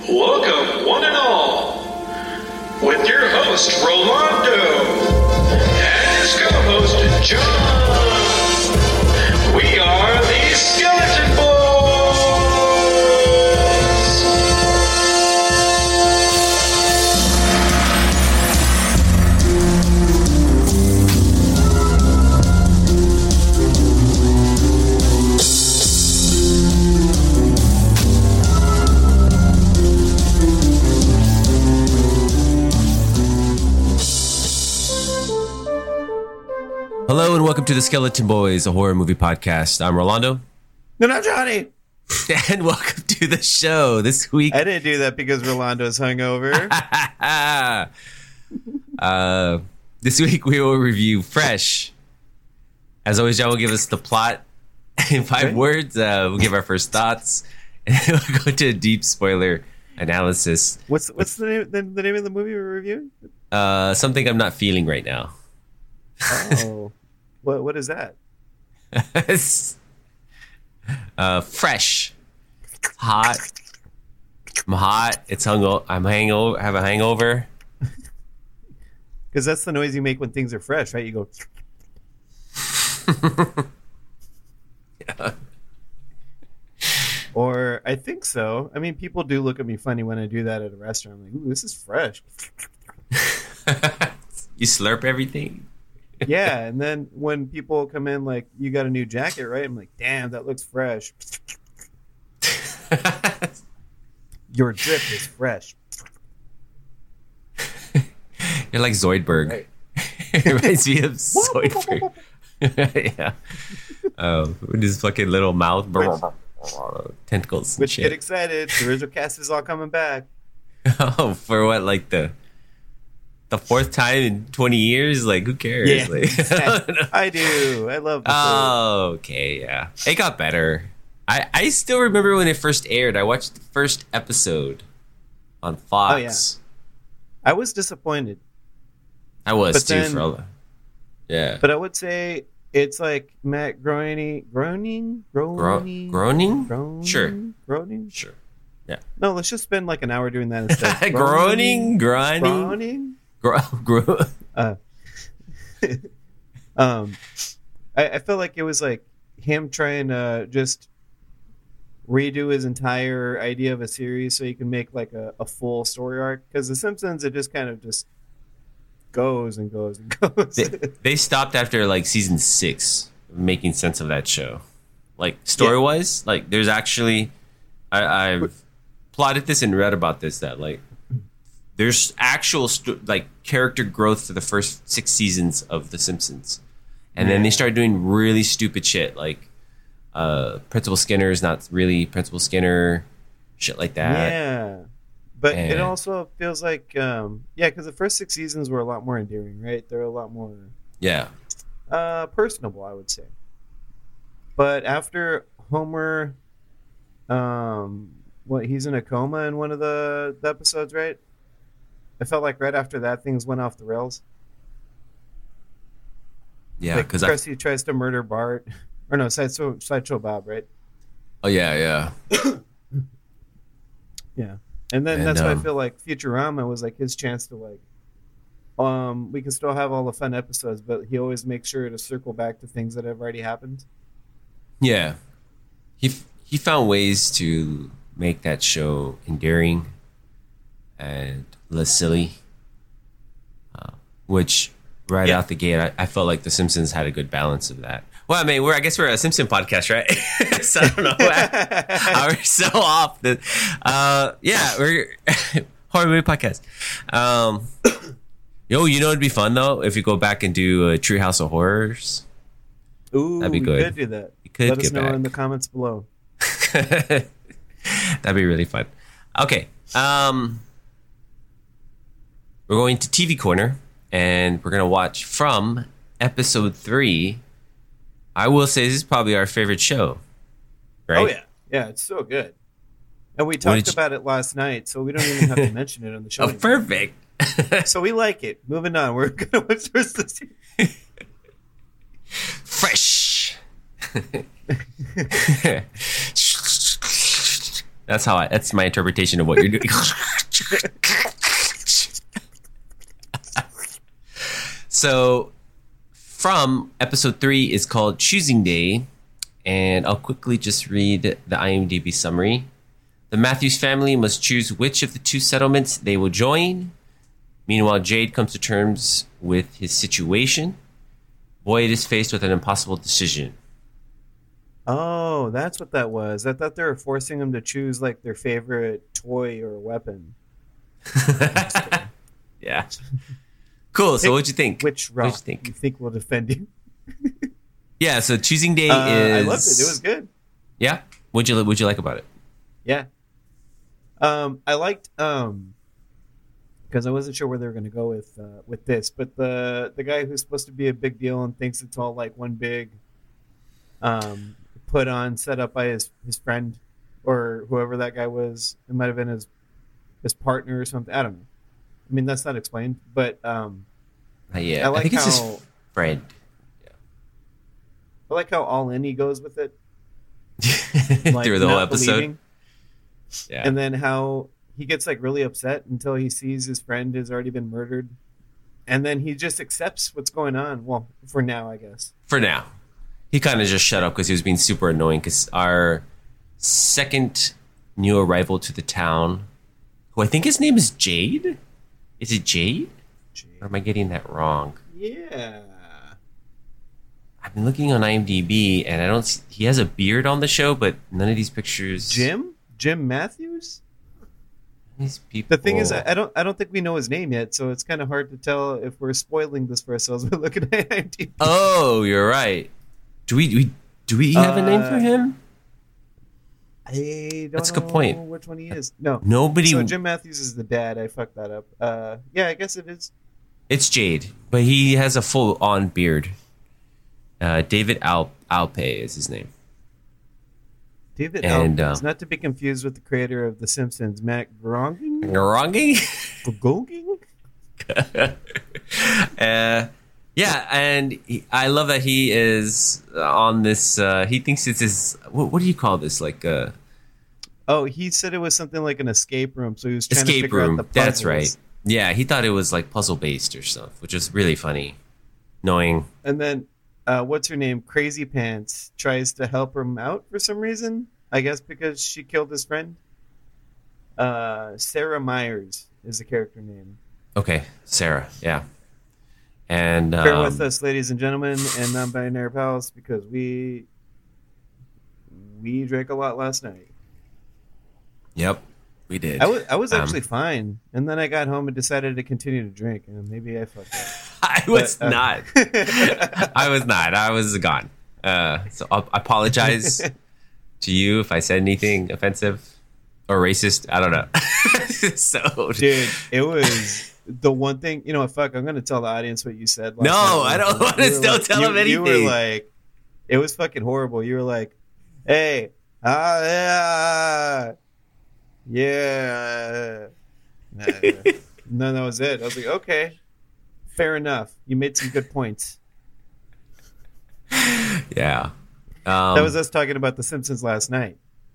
Welcome, one and all, with your host, Rolando, and his co-host, John. We are the Skeleton Boys! Hello and welcome to the Skeleton Boys, a horror movie podcast. I'm Rolando. No, not Johnny. And welcome to the show. This week, I didn't do that because Rolando's hungover. this week we will review Fresh. As always, John will give us the plot in 5 words. We'll give our first thoughts, and then we'll go into a deep spoiler analysis. What's the name of the movie we're reviewing? Something I'm not feeling right now. Oh, what is that? Fresh, hot. I'm hot. It's hungover. I'm hangover. Have a hangover. Because that's the noise you make when things are fresh, right? You go. Yeah. Or I think so. I mean, people do look at me funny when I do that at a restaurant. I'm like, ooh, this is fresh. You slurp everything. Yeah, and then when people come in like, you got a new jacket, right? I'm like, damn, that looks fresh. Your drip is fresh. You're like Zoidberg. Right. It reminds me of Zoidberg. Yeah. With his fucking little mouth. Tentacles. Which, get excited. The original cast is all coming back. Oh, for what? Like the 4th time in 20 years? Like, who cares? Yeah, Like, I do. I love the oh, okay, yeah. It got better. I still remember when it first aired. I watched the first episode on Fox. Oh, yeah. I was disappointed. I was But too then- for all yeah. But I would say it's like Matt Groening? Groaning? Groening? Sure. Groening? Sure. No, let's just spend like an hour doing that instead. Groaning? Groening? I feel like it was like him trying to just redo his entire idea of a series so he can make like a full story arc. Because The Simpsons, it just kind of just goes and goes and goes. They stopped after like season 6 making sense of that show. Like story wise, like there's actually I've plotted this and read about this that like there's actual like character growth to the first 6 seasons of The Simpsons, and then they start doing really stupid shit like Principal Skinner is not really Principal Skinner, shit like that. Yeah. But it And- also feels like, because the first 6 seasons were a lot more endearing, right? They're a lot more Yeah. personable, I would say. But after Homer, he's in a coma in one of the episodes, right? I felt like right after that, things went off the rails. Yeah, Like because Krusty tries to murder Bart. Or no, Sideshow Bob, right? oh yeah. Yeah. And then And, that's why I feel like Futurama was like his chance to like, we can still have all the fun episodes, but he always makes sure to circle back to things that have already happened. Yeah, he found ways to make that show endearing and less silly, which right out the gate, I felt like The Simpsons had a good balance of that. Well, I mean, I guess we're a Simpson podcast, right? So I don't know how we're so off. We're horror movie podcast. It'd be fun though if you go back and do a Treehouse of Horrors. Ooh, That'd be we good. could do that. You could Let us get know back. in the comments below. That'd be really fun. Okay. We're going to TV Corner, and we're going to watch from episode 3. I will say this is probably our favorite show. Right? Oh, yeah. Yeah, it's so good. And we did talked you- about it last night, so we don't even have to mention it on the show. Oh, anymore. perfect. So we like it. Moving on. We're going to watch the rest of the season. Fresh. That's my interpretation of what you're doing. So, from episode 3 is called Choosing Day, and I'll quickly just read the IMDb summary. The Matthews family must choose which of the 2 settlements they will join. Meanwhile, Jade comes to terms with his situation. Boyd is faced with an impossible decision. Oh, that's what that was. I thought they were forcing him to choose like their favorite toy or weapon. Yeah. Cool. So what'd you think? Which rock What'd you think will defend you? Yeah, so Choosing Day is... I loved it. It was good. Yeah? What'd you like about it? Yeah. I liked because I wasn't sure where they were going to go with this, but the guy who's supposed to be a big deal and thinks it's all like one big put on, set up by his friend or whoever that guy was. It might have been his partner or something. I don't know. I mean, that's not explained, but Yeah, I think it's how, his friend. I like how all in he goes with it. Like, Through the whole not episode. believing. Yeah. And then how he gets like really upset until he sees his friend has already been murdered. And then he just accepts what's going on. Well, for now, I guess. For now. He kind of just shut up because he was being super annoying because our second new arrival to the town, who I think his name is Jade? Is it Jade? Or am I getting that wrong? Yeah. I've been looking on IMDb and I don't see, he has a beard on the show, but none of these pictures. Jim Matthews? These people. The thing is, I don't think we know his name yet, so it's kind of hard to tell if we're spoiling this for ourselves by looking at IMDb. Oh, you're right. Do we have a name for him? I don't That's a know good point. which one he is. No. Nobody. So Jim Matthews is the dad. I fucked that up. Yeah, I guess it is. It's Jade, but he has a full-on beard. David Alpe is his name. David And, Alpes, not to be confused with the creator of The Simpsons, Matt Groening. Garangi? Yeah, and I love that he is on this. He thinks it's his. What do you call this? Like Oh, he said it was something like an escape room, so he was trying to escape figure room. out the puzzles. That's right. Yeah, he thought it was like puzzle based or stuff, which is really funny. Knowing. And then, what's her name? Crazy Pants tries to help him out for some reason. I guess because she killed his friend. Sarah Myers is the character name. Okay, Sarah. Yeah. And Bear with us, ladies and gentlemen, and non-binary pals, because we drank a lot last night. Yep, we did. I was actually fine, and then I got home and decided to continue to drink, and maybe I fucked up. I was not. I was not. I was gone. So I apologize to you if I said anything offensive or racist. I don't know. So, dude, it was the one thing. You know what? Fuck, I'm going to tell the audience what you said. No, I don't want to still tell them anything. You were like, it was fucking horrible. You were like, hey, yeah. No, that was it. I was like, okay, fair enough. You made some good points. Yeah. That was us talking about The Simpsons last night.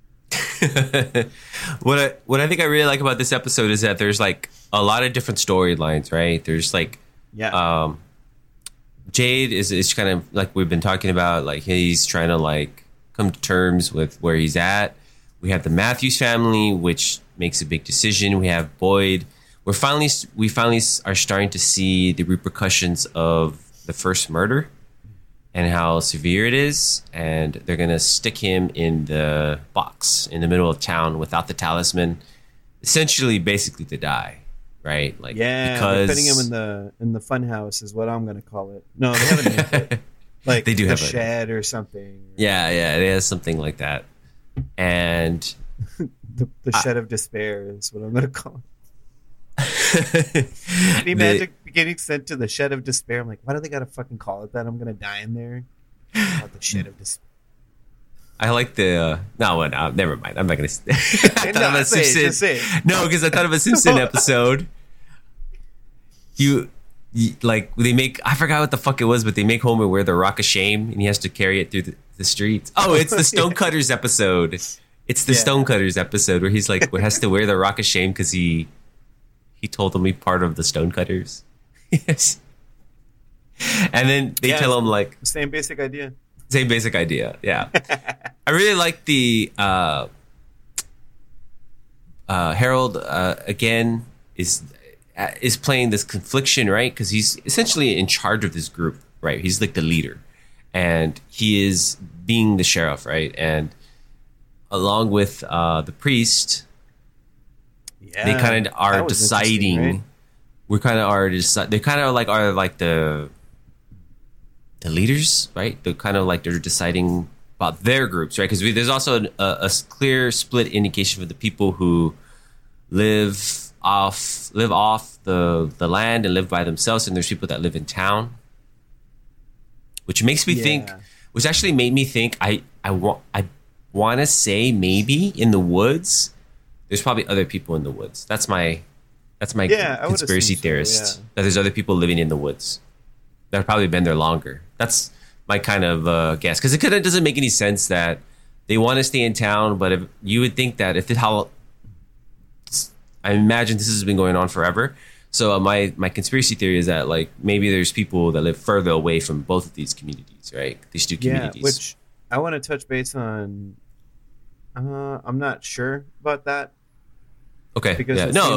What I think I really like about this episode is that there's like a lot of different storylines, right? There's like, Jade is kind of like we've been talking about, like he's trying to like come to terms with where he's at. We have the Matthews family, which makes a big decision. We have Boyd. We finally are starting to see the repercussions of the first murder and how severe it is. And they're going to stick him in the box in the middle of town without the talisman, essentially basically to die, right? Like, yeah, because they're putting him in the fun house is what I'm going to call it. No, they have a name for it. Like they do the have shed or something. Yeah, it has something like that. And the shed of despair is what I'm going to call it. Can you imagine getting sent to the shed of despair? I'm like, why do they got to fucking call it that? I'm going to die in there. The shed of despair. I like the no, never mind. I'm not going to. Just say it. No, because I thought of a Simpson episode. You like they make, I forgot what the fuck it was, but they make Homer wear the Rock of Shame and he has to carry it through the streets. Oh, it's the Stonecutters episode. It's the Stonecutters episode where he's like, has to wear the Rock of Shame because he told them he's part of the Stonecutters. Yes. And then they tell him like same basic idea. Same basic idea. Yeah. I really like the Harold again is playing this confliction, right? Because he's essentially in charge of this group, right? He's like the leader, and he is being the sheriff, right? And along with the priest, they kind of are deciding. Right? We kind of are they kind of like are like the leaders, right? They're kind of like they're deciding about their groups, right? Because there's also a clear split indication for the people who live off the land and live by themselves, and there's people that live in town, which makes me think, which actually made me think I want to say maybe in the woods there's probably other people in the woods. That's my conspiracy theorist, that there's other people living in the woods that have probably been there longer. That's my kind of guess, because it kind of doesn't make any sense that they want to stay in town, but if you would think that I imagine this has been going on forever. So my conspiracy theory is that like maybe there's people that live further away from both of these communities, right? These two communities. Yeah, which I want to touch base on. I'm not sure about that. Okay. Because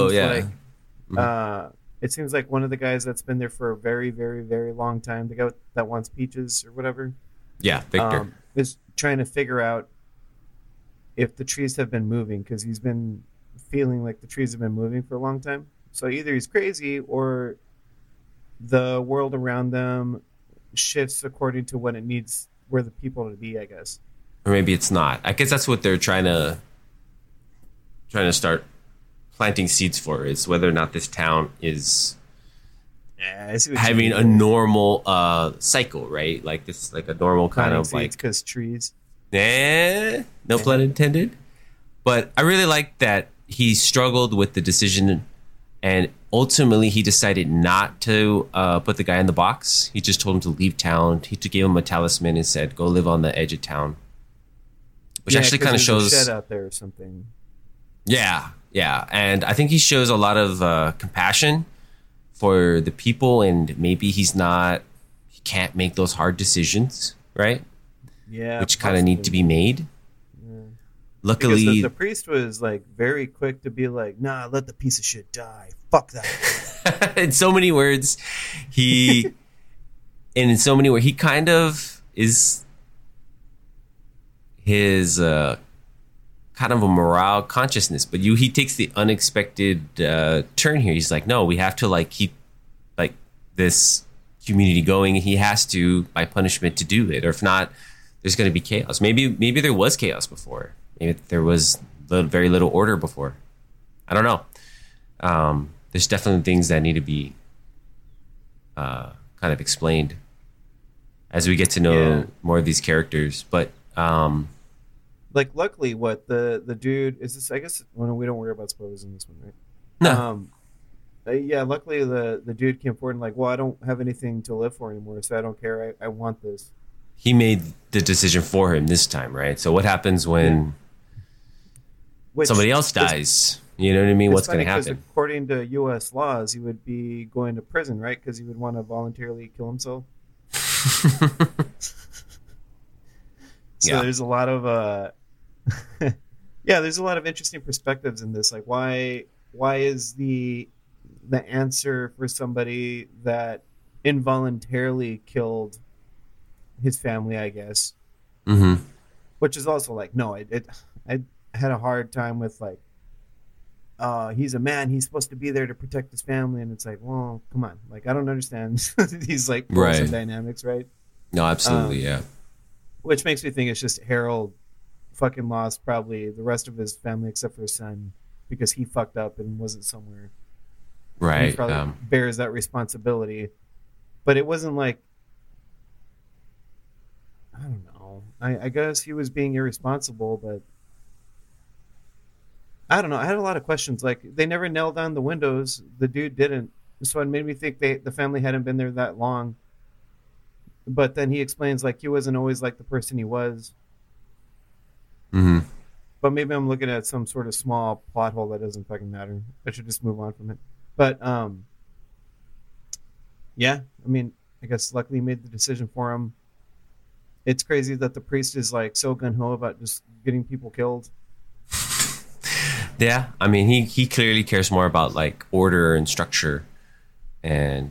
it seems like one of the guys that's been there for a very, very, very long time, the guy that wants peaches or whatever. Yeah, Victor. Is trying to figure out if the trees have been moving, because he's been feeling like the trees have been moving for a long time. So either he's crazy or the world around them shifts according to what it needs, where the people to be, I guess. Or maybe it's not. I guess that's what they're trying to start planting seeds for, is whether or not this town is having a normal cycle, right? Like this, like a normal kind of like because trees. No pun intended. But I really like that he struggled with the decision, and ultimately he decided not to put the guy in the box. He just told him to leave town. He gave him a talisman and said, "Go live on the edge of town," which actually kind of shows a shed out there or something. Yeah. And I think he shows a lot of compassion for the people, and maybe he can't make those hard decisions, right? Yeah. Which kind of need to be made. Yeah. Luckily, because the priest was like very quick to be like, "Nah, let the piece of shit die. Fuck that." In so many words, he kind of is his kind of a morale consciousness, but he takes the unexpected turn here. He's like, no, we have to like keep like this community going. He has to, by punishment, to do it, or if not, there's going to be chaos. Maybe there was chaos before. Maybe there was very little order before. I don't know. There's definitely things that need to be kind of explained as we get to know more of these characters, but. Like, luckily, what the dude is this? I guess we don't worry about spoilers in this one, right? No. Luckily the dude came forward and like, well, I don't have anything to live for anymore, so I don't care. I want this. He made the decision for him this time, right? So what happens when somebody else dies? You know what I mean? What's going to happen? According to U.S. laws, he would be going to prison, right? Because he would want to voluntarily kill himself. So there's a lot of there's a lot of interesting perspectives in this. Like, why is the answer for somebody that involuntarily killed his family, I guess, which is also like, no, I had a hard time with like, he's a man, he's supposed to be there to protect his family, and it's like, well, come on, like I don't understand these like roles and dynamics, right? No, absolutely, yeah. Which makes me think it's just Harold fucking lost probably the rest of his family except for his son, because he fucked up and wasn't somewhere. Right. He probably bears that responsibility. But it wasn't like, I don't know. I guess he was being irresponsible, but I don't know. I had a lot of questions. Like, they never nailed down the windows. The dude didn't. So it made me think the family hadn't been there that long. But then he explains like he wasn't always like the person he was. Mm-hmm. but maybe I'm looking at some sort of small plot hole that doesn't fucking matter. I should just move on from it. But yeah, I mean, I guess luckily he made the decision for him. It's crazy that the priest is like so gung ho about just getting people killed. Yeah, I mean, he clearly cares more about like order and structure, and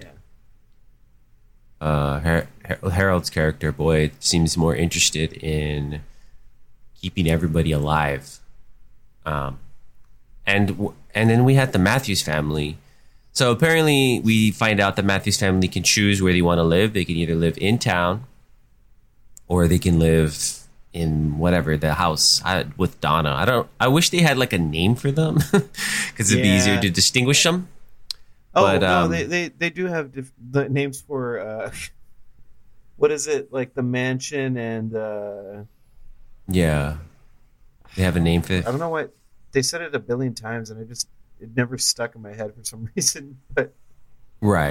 Harold's character, Boyd, seems more interested in keeping everybody alive. And then we had the Matthews family. So apparently, we find out the Matthews family can choose where they want to live. They can either live in town, or they can live in whatever the house with Donna. I wish they had like a name for them because it'd be easier to distinguish them. Oh, but, no, they do have the names for what is it, like the mansion and yeah, they have a name for it. I don't know what they said it a billion times, and it never stuck in my head for some reason. But right,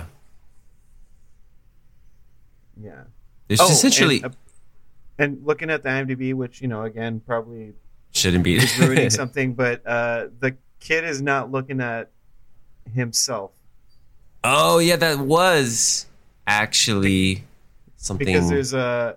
yeah. There's essentially. And looking at the IMDb, which, again, probably shouldn't be is ruining something, but the kid is not looking at himself. Oh, yeah, that was actually something. Because there's on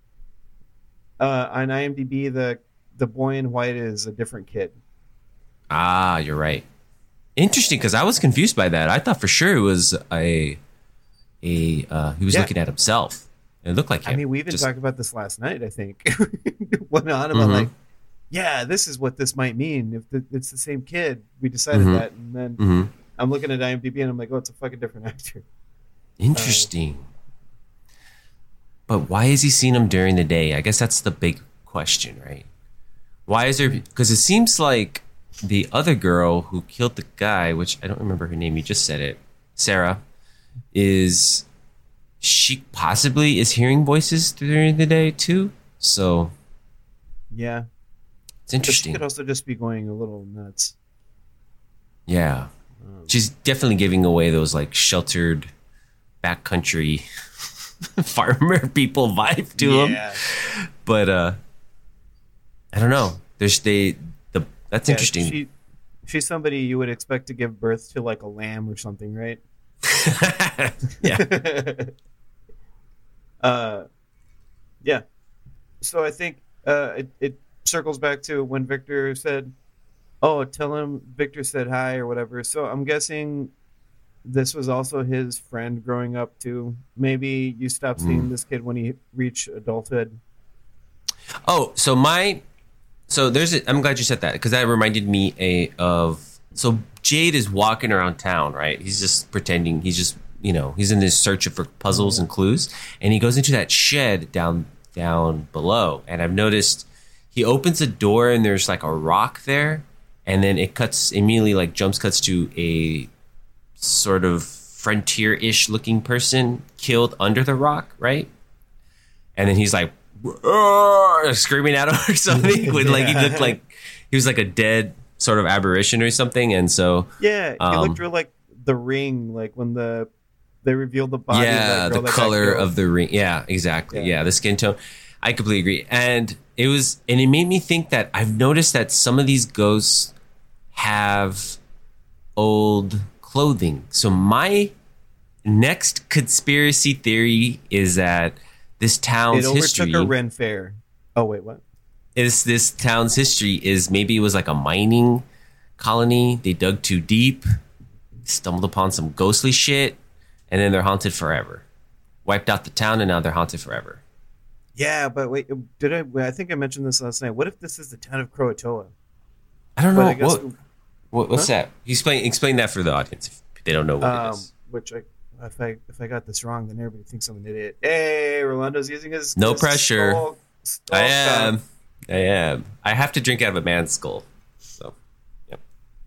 IMDb, the boy in white is a different kid. Ah, you're right. Interesting, because I was confused by that. I thought for sure it was he was looking at himself. It looked like him. I mean, we even talked about this last night, I think. Went on about like, yeah, this is what this might mean. If it's the same kid, we decided that. And then I'm looking at IMDb and I'm like, oh, it's a fucking different actor. Interesting. But why is he seeing him during the day? I guess that's the big question, right? Why is there... Because it seems like the other girl who killed the guy, which I don't remember her name, you just said it, Sarah, is... She possibly is hearing voices during the day too. So, yeah, it's interesting. But she could also just be going a little nuts. Yeah, she's definitely giving away those like sheltered backcountry farmer people vibe to them. But I don't know. That's interesting. She's somebody you would expect to give birth to like a lamb or something, right? Yeah. Yeah. So I think it circles back to when Victor said, "Oh, tell him Victor said hi" or whatever. So I'm guessing this was also his friend growing up too. Maybe you stopped seeing this kid when he reached adulthood. Oh, I'm glad you said that, because that reminded me of. So Jade is walking around town, right? He's just pretending. He's just, he's in this search for puzzles and clues, and he goes into that shed down below. And I've noticed he opens a door and there's like a rock there, and then it immediately like jumps cuts to a sort of frontier-ish looking person killed under the rock, right? And then he's like screaming at him or something. With like he looked like he was like a dead sort of aberration or something, and so he looked real like The Ring, like when they revealed the body. Yeah, of that girl the color of the ring. Yeah, exactly. Yeah, the skin tone. I completely agree, and it made me think that I've noticed that some of these ghosts have old clothing. So my next conspiracy theory is that this town's history. It overtook a Ren Fair. Oh wait, what? This town's history is maybe it was like a mining colony. They dug too deep, stumbled upon some ghostly shit, and then they're haunted forever. Wiped out the town, and now they're haunted forever. Yeah, but wait, I think I mentioned this last night. What if this is the town of Croatoa? I don't know. What's that? Explain that for the audience if they don't know what it is. Which if I got this wrong, then everybody thinks I'm an idiot. Hey, Rolando's using his pressure. Skull I am. I have to drink out of a man's skull. So, yep.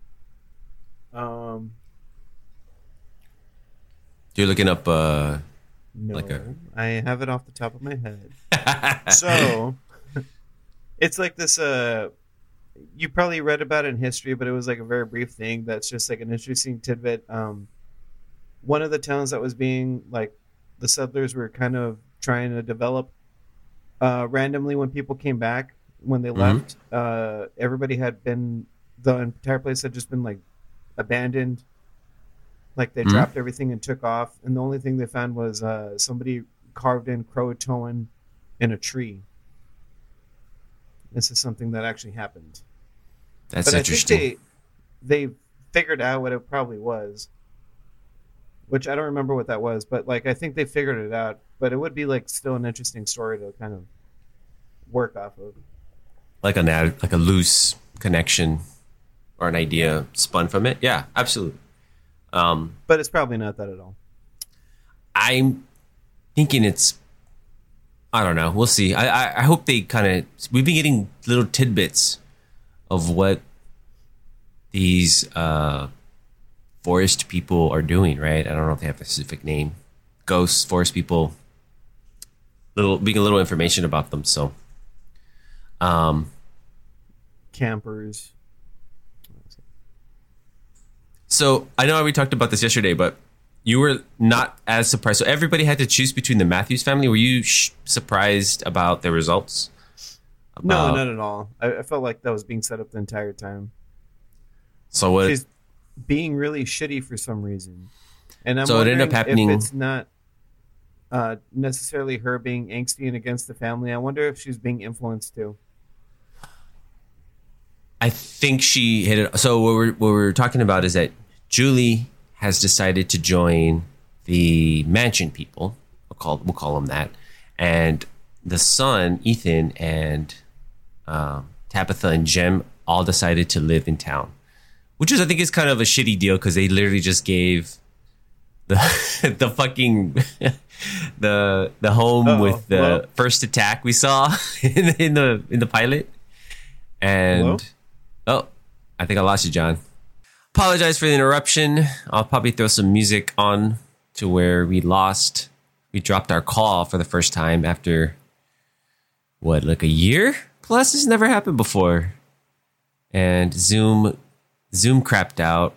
You're looking up no, I have it off the top of my head. So it's like this you probably read about it in history, but it was like a very brief thing that's just like an interesting tidbit. One of the towns that was being like the settlers were kind of trying to develop randomly when people came back, when they left, everybody had been, the entire place had just been like abandoned. Like they dropped everything and took off, and the only thing they found was somebody carved in Croatoan in a tree. This is something that actually happened. That's but interesting. I think they figured out what it probably was, which I don't remember what that was, but like I think they figured it out. But it would be like still an interesting story to kind of work off of, Like a loose connection or an idea spun from it. Yeah, absolutely. but it's probably not that at all. I'm thinking it's, I don't know. We'll see. I hope they kind of, we've been getting little tidbits of what these forest people are doing, right? I don't know if they have a specific name. Ghosts, forest people, being a little information about them. So, Campers. so I know we talked about this yesterday, but you were not as surprised. So everybody had to choose between the Matthews family. Were you surprised about the results? No, not at all. I felt like that was being set up the entire time. So what? She's being really shitty for some reason, and I'm So it ended up wondering happening- if it's not necessarily her being angsty and against the family. I wonder if she's being influenced too. I think she hit it. So what we're talking about is that Julie has decided to join the mansion people. We'll call them that. And the son, Ethan, and Tabitha and Jem all decided to live in town, which is, I think, is kind of a shitty deal because they literally just gave the the fucking the home with the first attack we saw in the pilot. And Hello? Oh, I think I lost you, John. Apologize for the interruption. I'll probably throw some music on to where we dropped our call for the first time after, what, like a year? Plus, this never happened before. And Zoom crapped out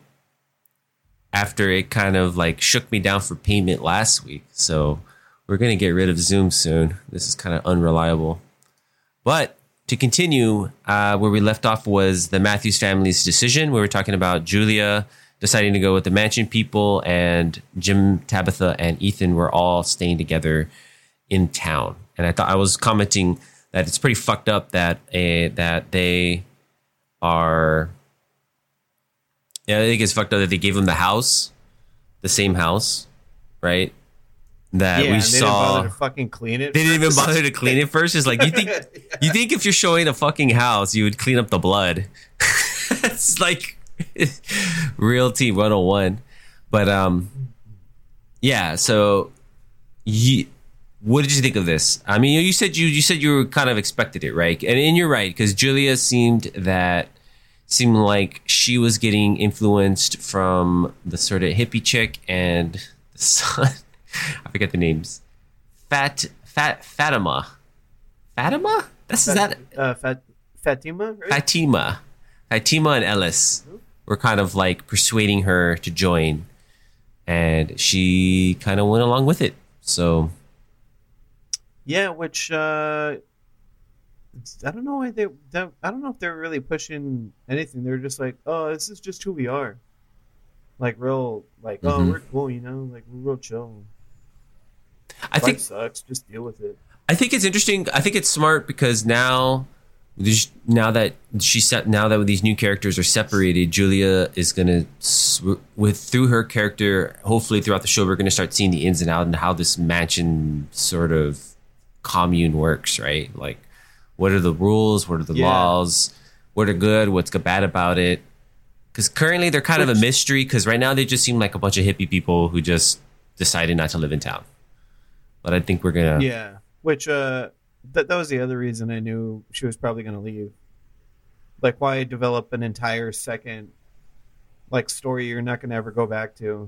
after it kind of like shook me down for payment last week. So we're going to get rid of Zoom soon. This is kind of unreliable. But to continue, where we left off was the Matthews family's decision. We were talking about Julia deciding to go with the mansion people, and Jim, Tabitha, and Ethan were all staying together in town. And I was commenting that it's pretty fucked up that they are. Yeah, I think it's fucked up that they gave them the same house, right? That we and they saw. didn't bother to fucking clean it. They didn't even first. bother to clean it first. It's like you think if you're showing a fucking house, you would clean up the blood. It's like Realty 101. But yeah. So, what did you think of this? I mean, you said you were kind of expected it, right? And you're right, because Julia seemed like she was getting influenced from the sort of hippie chick and the son. I forget the names. Fatima. Fatima? Fatima, right? Fatima and Ellis were kind of like persuading her to join, and she kind of went along with it. So Yeah, which I don't know why I don't know if they're really pushing anything. They're just like, oh, this is just who we are. Like real, like oh, we're cool, you know, like we're real chill. I think Life sucks. Just deal with it. I think it's interesting. I think it's smart because now that with these new characters are separated, Julia is gonna through her character. Hopefully, throughout the show, we're gonna start seeing the ins and outs and how this mansion sort of commune works. Right? Like, what are the rules? What are the laws? What are good? What's bad about it? Because currently they're kind of a mystery. Because right now they just seem like a bunch of hippie people who just decided not to live in town. But I think we're gonna Which that was the other reason I knew she was probably gonna leave. Like, why develop an entire second like story you're not gonna ever go back to?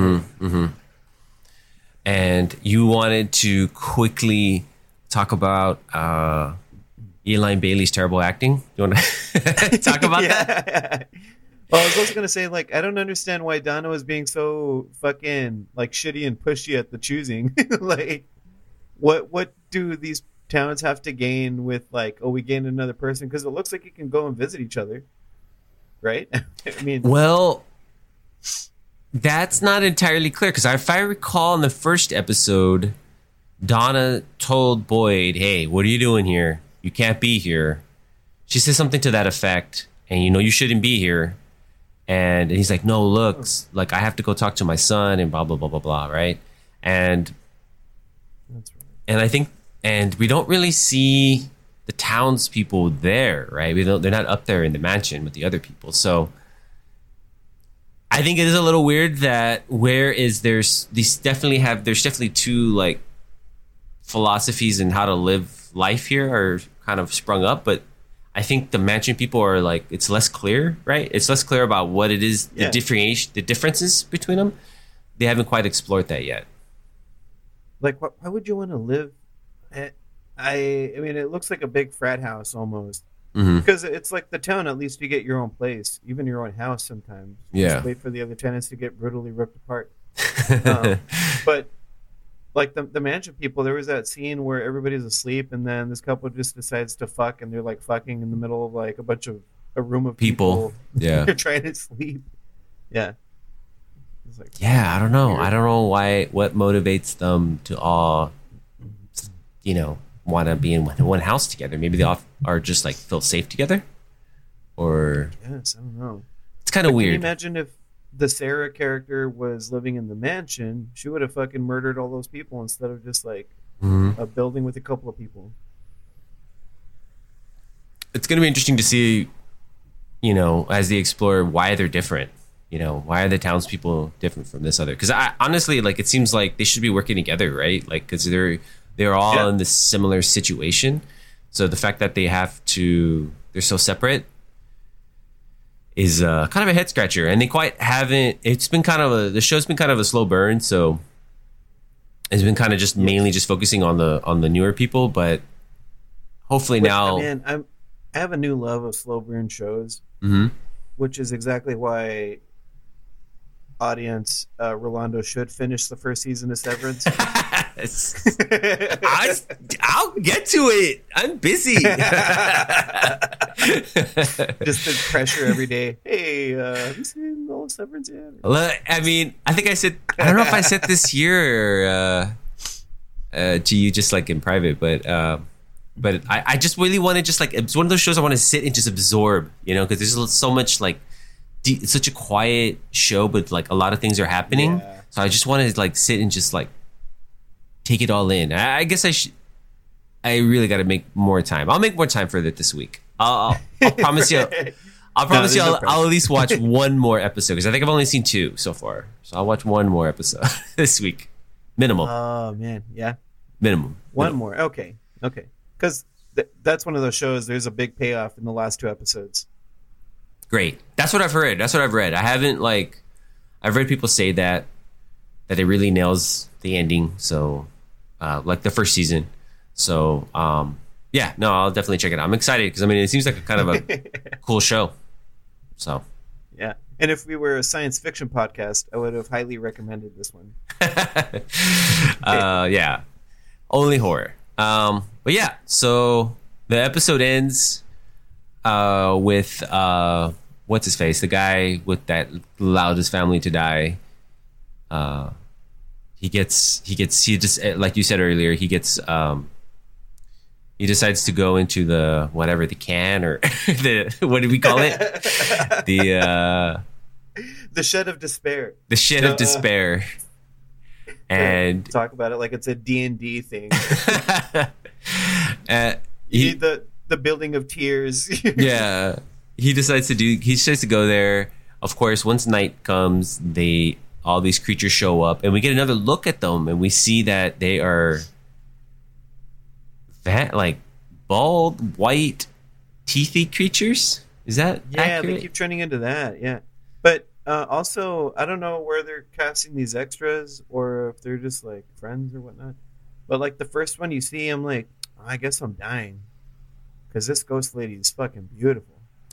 And you wanted to quickly talk about Elaine Bailey's terrible acting. You want to talk about that? Well, I was also gonna say, like, I don't understand why Donna was being so fucking like shitty and pushy at the choosing. Like, what do these towns have to gain with like, oh, we gained another person? Because it looks like you can go and visit each other, right? I mean, Well, that's not entirely clear because if I recall in the first episode, Donna told Boyd, "Hey, what are you doing here? You can't be here." She says something to that effect, and you shouldn't be here. And he's like, "No, look, like I have to go talk to my son," and blah blah blah blah blah, right? And that's right. and I think, and we don't really see the townspeople there, right? They're not up there in the mansion with the other people, so. I think it is a little weird that there's definitely two like philosophies in how to live life here are kind of sprung up, but I think the mansion people are like, it's less clear, right? It's less clear about what it is, the differences between them. They haven't quite explored that yet. Like, why would you want to live? I mean, it looks like a big frat house almost. Mm-hmm. Because it's like the town, at least you get your own place, even your own house sometimes. Yeah. Just wait for the other tenants to get brutally ripped apart. But like the mansion people, there was that scene where everybody's asleep and then this couple just decides to fuck and they're like fucking in the middle of like a room of people. Yeah. They're trying to sleep. Yeah. It's like, Yeah, I don't know. weird. I don't know what motivates them to all, want to be in one house together. Maybe they all are just like feel safe together, or Yes, I don't know. it's kind of Can you weird. imagine if the Sarah character was living in the mansion? She would have fucking murdered all those people instead of just like Mhm. a building with a couple of people. It's going to be interesting to see, as they explore why they're different. Why are the townspeople different from this other? Because I honestly, like, it seems like they should be working together, right? Like, because they're all in this similar situation. So the fact that they're so separate is kind of a head scratcher. And they quite haven't. It's been the show's been kind of a slow burn. So it's been kind of just mainly just focusing on the newer people, but hopefully now. Man, I have a new love of slow burn shows, Mhm. which is exactly why audience Rolando should finish the first season of Severance. I'll get to it. I'm busy. Just the pressure every day. Hey, have you seen all of Severance yet? I mean, I think I don't know if I said this here to you just like in private, but I just really want to just like, it's one of those shows I want to sit and just absorb, because there's so much like, it's such a quiet show, but like a lot of things are happening. Yeah. So I just want to like sit and just like take it all in. I guess I really got to make more time. I'll make more time for it this week. I'll promise you. I'll promise you. I'll at least watch one more episode because I think I've only seen 2 so far. So I'll watch one more episode this week, minimum. Oh man, yeah. Minimum. One more. Okay. Because that's one of those shows. There's a big payoff in the last 2 episodes. Great. That's what I've heard. That's what I've read. I've read people say that it really nails the ending. So, like the first season. So, yeah, no, I'll definitely check it out. I'm excited because it seems like a kind of a cool show. So, Yeah. And if we were a science fiction podcast, I would have highly recommended this one. yeah, only horror. But yeah, so the episode ends with what's his face, the guy with that allowed his family to die. He just, like you said earlier, he decides to go into the can or what did we call it? The shed of despair. The shed of despair. And talk about it like it's a D&D thing. The building of tears. Yeah. He decides to go there. Of course, once night comes, all these creatures show up and we get another look at them and we see that they are like bald, white, teethy creatures. Is that accurate? They keep turning into that. Yeah. But also, I don't know where they're casting these extras or if they're just like friends or whatnot. But like the first one you see, I'm like, oh, I guess I'm dying because this ghost lady is fucking beautiful.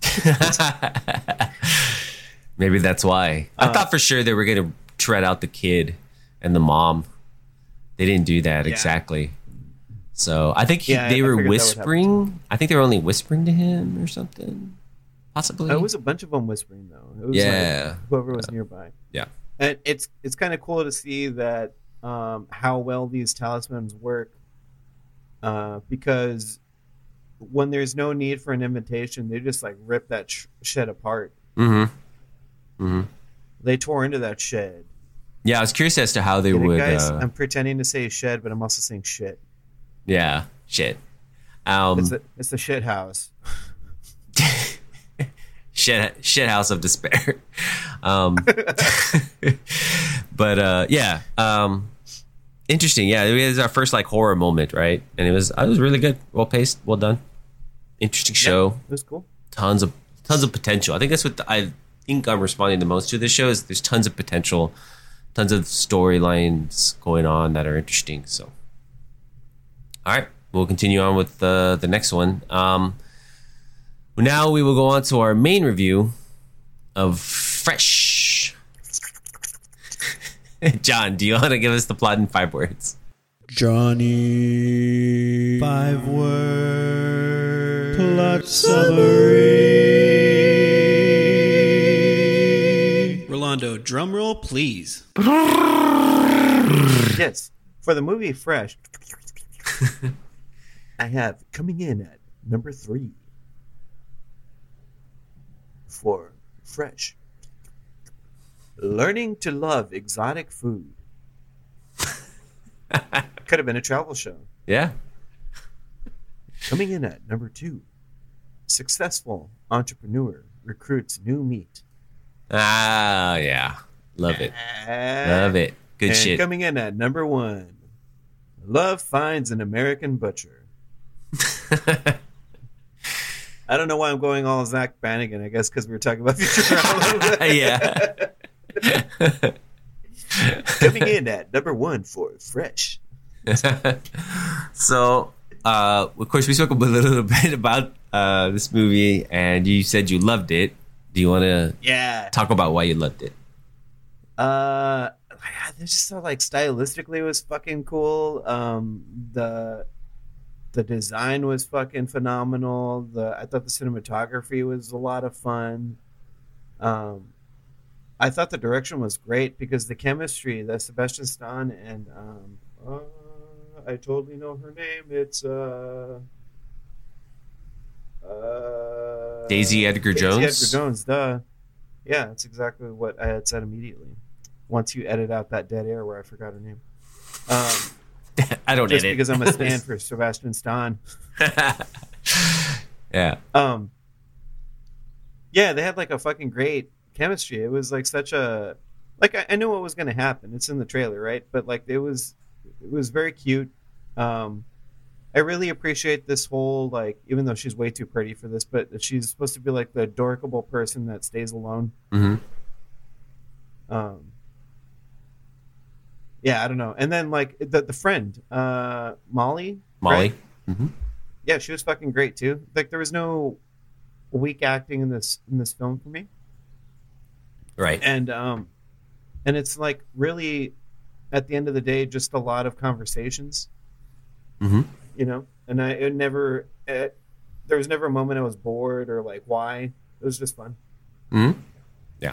Maybe that's why. I thought for sure they were going to tread out the kid and the mom. They didn't do that exactly. So I think Yeah, they I were figured that would happen whispering. I think they were only whispering to him or something. Possibly. It was a bunch of them whispering though. It was Yeah. like whoever was nearby. Yeah. And it's kind of cool to see that how well these talismans work, because when there's no need for an invitation, they just like rip that shed apart. Mm-hmm. Mm-hmm. They tore into that shed. Yeah, I was curious as to how they Get it, would. guys? I'm pretending to say shed, but I'm also saying shit. Yeah, shit. It's the shit house. shit house of despair. But yeah, interesting. Yeah, it was our first like horror moment, right? And it was really good, well paced, well done, interesting show. Yeah, it was cool. Tons of potential. I think that's what I think I'm responding the most to this show is there's tons of potential, tons of storylines going on that are interesting. So, all right, we'll continue on with the next one. Now we will go on to our main review of Fresh. John, do you want to give us the plot in 5 words? Johnny, 5 word plot summary. Rolando, drum roll, please. Yes, for the movie Fresh, I have coming in at number 3 for Fresh. Learning to love exotic food. Could have been a travel show. Yeah. Coming in at number 2. Successful entrepreneur recruits new meat. Ah, yeah. Love it. Love it. Good and shit. Coming in at number 1. Love finds an American butcher. I don't know why I'm going all Zach Brannigan. I guess because we were talking about Futurama. Yeah. Coming in at number 1 for Fresh. So, of course, we spoke a little bit about this movie, and you said you loved it. Do you want to talk about why you loved it? They just so like stylistically it was fucking cool. The design was fucking phenomenal. I thought the cinematography was a lot of fun. I thought the direction was great because the chemistry that Sebastian Stan and I totally know her name. It's Daisy Edgar Jones. Daisy Edgar Jones, duh. Yeah, that's exactly what I had said immediately. Once you edit out that dead air where I forgot her name. I don't just edit because I'm a stand for Sebastian Stan. Yeah. Yeah, they had like a fucking great chemistry. It was like such a I knew what was going to happen. It's in the trailer, right? But like it was very cute. I really appreciate this whole like even though she's way too pretty for this, but she's supposed to be like the adorable person that stays alone. Mm-hmm. Yeah, I don't know. And then like the friend, Molly. Molly. Right? Mm-hmm. Yeah, she was fucking great too. Like there was no weak acting in this film for me. Right. And it's like really at the end of the day just a lot of conversations. Mm-hmm. You know, and there was never a moment I was bored or like why. It was just fun. Mm-hmm. Yeah.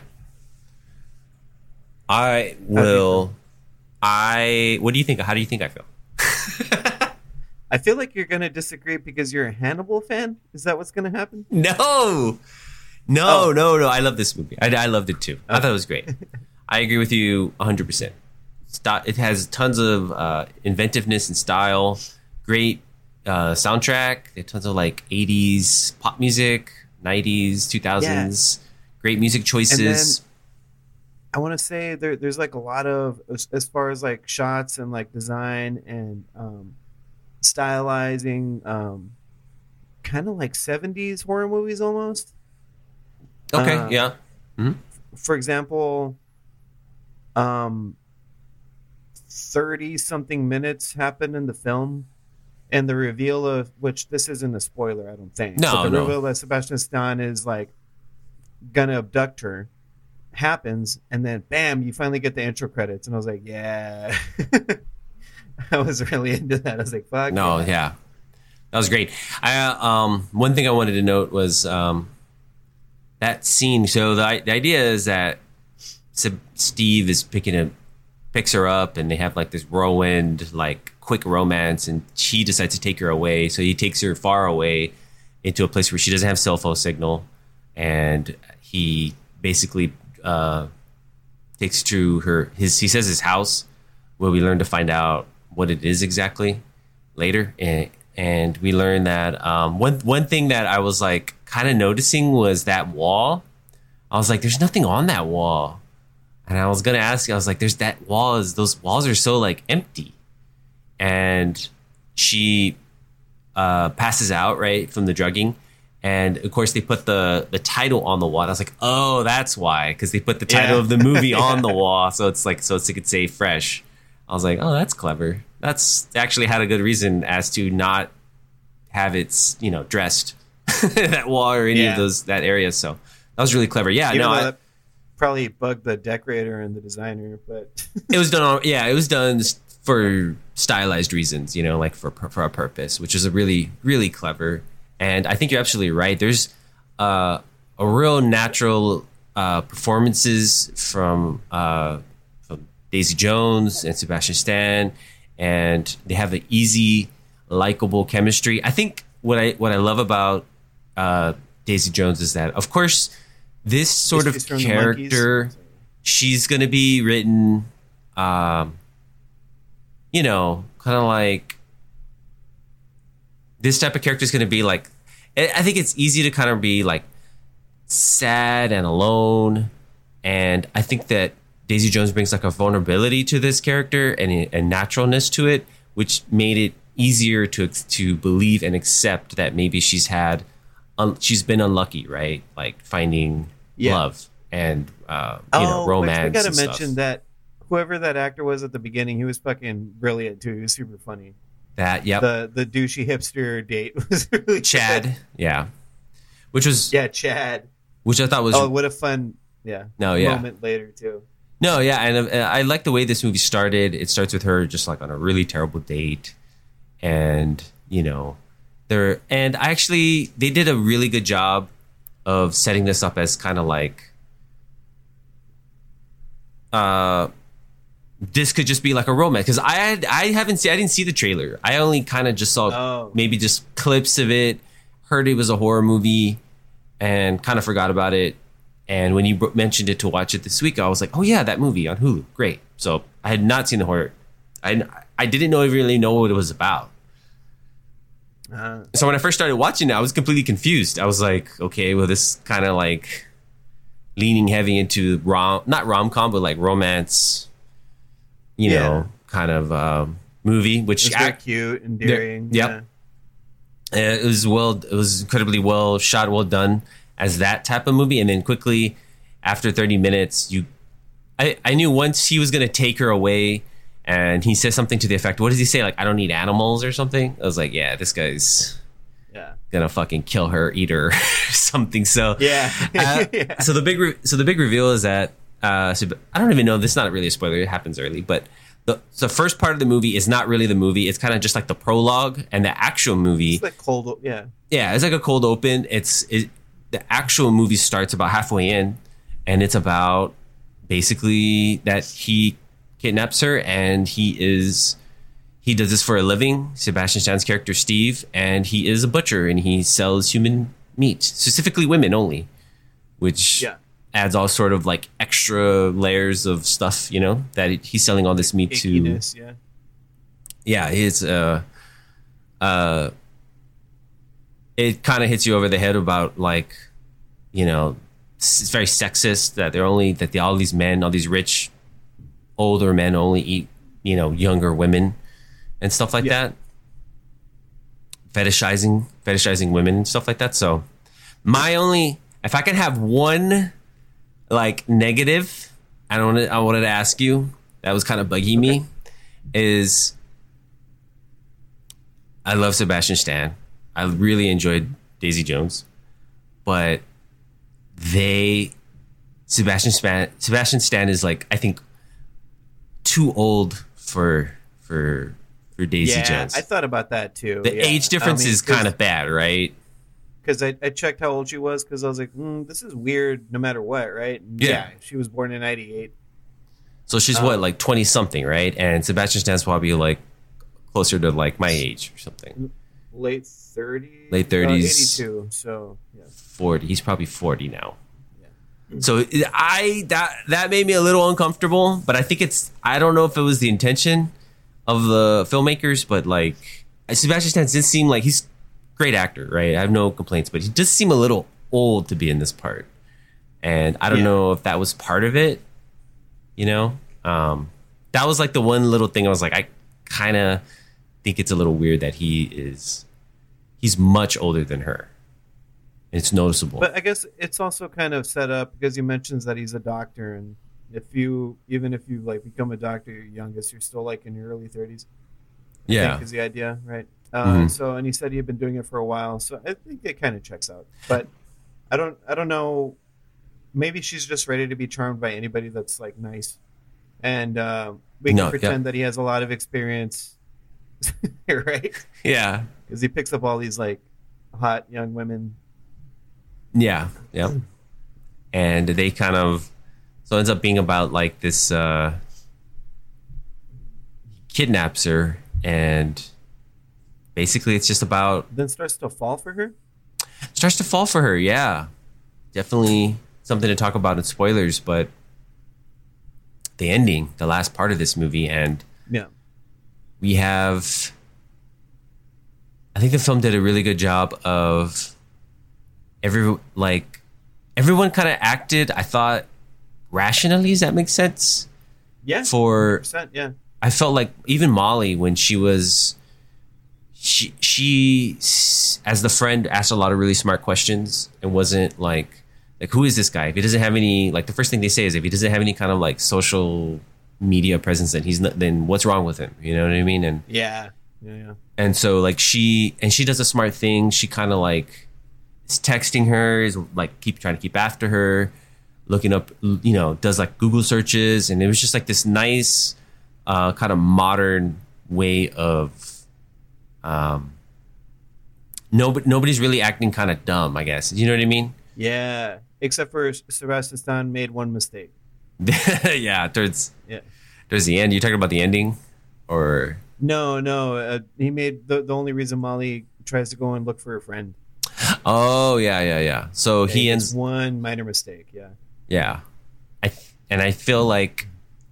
I will. What do you think? How do you think I feel? I feel like you're going to disagree because you're a Hannibal fan. Is that what's going to happen? No. I love this movie. I loved it too. I thought it was great. I agree with you 100%. It has tons of inventiveness and style. Great soundtrack. Tons of like 80s pop music, 90s, 2000s. Yeah. Great music choices. I want to say there's like a lot of as far as like shots and like design and stylizing, kind of like 70s horror movies almost. Okay, yeah. Mm-hmm. For example, 30-something minutes happen in the film, and the reveal of which this isn't a spoiler, I don't think. No, but the reveal that Sebastian Stan is like gonna abduct her happens, and then bam, you finally get the intro credits, and I was like, yeah. I was really into that. I was like, fuck. No, yeah, that was great. One thing I wanted to note was that scene. So the idea is that Steve is picks her up, and they have like this whirlwind, like quick romance, and she decides to take her away. So he takes her far away into a place where she doesn't have cell phone signal, and he basically takes to he says his house, where we learn to find out what it is exactly later. And we learn that one thing that I was like kind of noticing was that wall. I was like, there's nothing on that wall. And I was going to ask you, I was like, those walls are so like empty. And she passes out, right, from the drugging. And of course they put the title on the wall. I was like, oh, that's why. Because they put the title of the movie on the wall. So it could say Fresh. I was like, oh, that's clever. That's actually had a good reason as to not have it, dressed that wall or any of that area. So that was really clever. Yeah, that probably bugged the decorator and the designer, but it was done. It was done for stylized reasons, like for a purpose, which is a really, really clever. And I think you're absolutely right. There's a real natural performances from Daisy Jones and Sebastian Stan, and they have an easy, likable chemistry. I think what I love about Daisy Jones is that, of course, this sort of character, she's going to be written, kind of like this type of character is going to be like, I think it's easy to kind of be like sad and alone. And I think that Daisy Jones brings like a vulnerability to this character and a naturalness to it, which made it easier to believe and accept that maybe she's been unlucky, right? Like finding love and romance. We got to mention that whoever that actor was at the beginning, he was fucking brilliant too. He was super funny. That the douchey hipster date was really Chad, good. yeah, Chad, which I thought was what a fun moment later too. No, yeah, and I like the way this movie started. It starts with her just like on a really terrible date, and they did a really good job of setting this up as kind of like this could just be like a romance, because I didn't see the trailer. I only kind of just saw maybe just clips of it, heard it was a horror movie, and kind of forgot about it. And when you mentioned it to watch it this week, I was like, oh yeah, that movie on Hulu, great. So I had not seen the horror. I didn't really know what it was about. So when I first started watching it, I was completely confused. I was like, okay, well, this kind of like leaning heavy into not rom-com, but like romance, kind of movie, which it's very cute, endearing. Yep. Yeah. It was incredibly well shot, well done as that type of movie. And then quickly after 30 minutes, I knew once he was going to take her away, and he says something to the effect, what does he say? Like, I don't need animals or something. I was like, yeah, this guy's gonna fucking kill her, eat her, or something. So So the big reveal is that I don't even know. This is not really a spoiler. It happens early, but the first part of the movie is not really the movie. It's kind of just like the prologue, and the actual movie. It's like cold. Yeah. Yeah, it's like a cold open. The actual movie starts about halfway in, and it's about basically that he kidnaps her, and he does this for a living. Sebastian Stan's character Steve, and he is a butcher, and he sells human meat, specifically women only, which adds all sort of like extra layers of stuff, that he's selling all this meat Ickiness, to. Yeah, it's it kind of hits you over the head about like, it's very sexist that all these men, all these rich older men only eat, younger women and stuff like that. Fetishizing women and stuff like that. So if I can have one like negative, I wanted to ask you, that was kind of bugging me, is I love Sebastian Stan. I really enjoyed Daisy Jones, but Sebastian Stan is like, I think, too old for for Daisy Yeah, Jones. I thought about that too. The age difference is kind of bad, right? Because I checked how old she was because I was like, this is weird no matter what, right? And Yeah. she was born in 98. So she's what, like 20 something, right? And Sebastian Stan's probably like closer to like my age or something. Late 30s. Late 30s. 82. So, yeah. 40. He's probably 40 now. So that made me a little uncomfortable, but I think I don't know if it was the intention of the filmmakers, but like Sebastian Stan did seem like he's a great actor, right? I have no complaints, but he does seem a little old to be in this part. And I don't know if that was part of it, you know? That was like the one little thing I was like, I kind of think it's a little weird that he's much older than her. It's noticeable. But I guess it's also kind of set up because he mentions that he's a doctor, and even if you like become a doctor, you're youngest, you're still like in your early 30s. I think is the idea, right? So, and he said he had been doing it for a while, so I think it kind of checks out. But I don't know. Maybe she's just ready to be charmed by anybody that's like nice, and we can pretend that he has a lot of experience, right? Yeah, because he picks up all these like hot young women. Yeah. And they kind of ends up being about like this kidnaps her, and basically it's just about then starts to fall for her. Yeah, definitely something to talk about in spoilers, but the ending, the last part of this movie, and we have, I think the film did a really good job of everyone kind of acted, I thought, rationally. Does that make sense? Yeah. I felt like even Molly, when she as the friend, asked a lot of really smart questions and wasn't like who is this guy? If he doesn't have any, like the first thing they say is if he doesn't have any kind of like social media presence, then what's wrong with him? You know what I mean? And yeah. And so like she does a smart thing. She kind of like is texting her, is like trying to keep after her, looking up, you know, does like Google searches, and it was just like this nice kind of modern way of nobody's really acting kind of dumb, I guess. You know what I mean? Yeah, except for Sebastian Stan made one mistake. Yeah, towards the end. You talking about the ending, or no? He made the only reason Molly tries to go and look for her friend. Oh yeah. So he ends one minor mistake. Yeah. I feel like